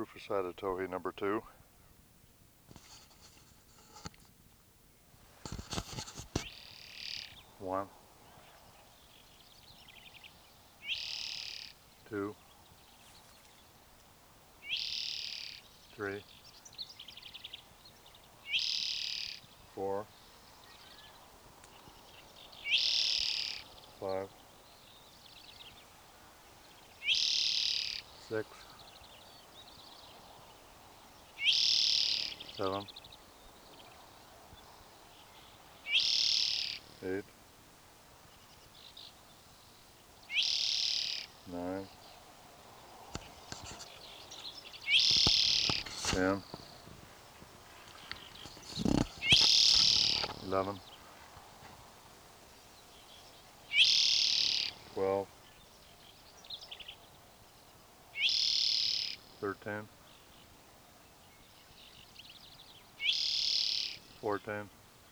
Rufusata towhee number 2. One, two, three, 4, 5, 6, 7, 8, 9, 10, 11, 12, 13, 14,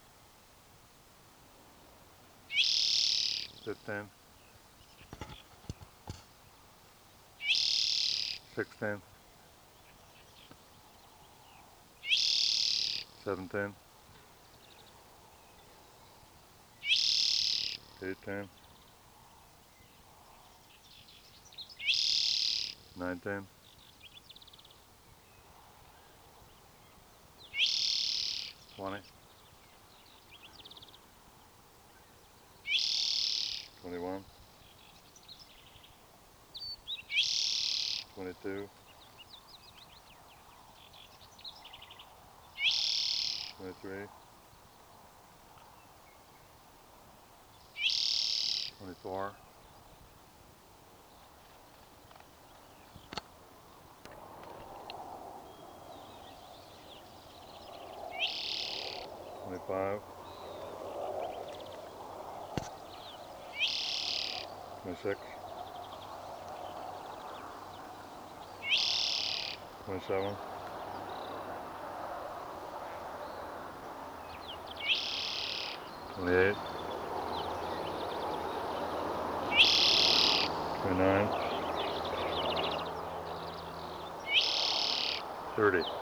15, 16, 17, 18, 19, 20, 21, 22, 23, 24, 25, 26, 27, 28, 29, 30.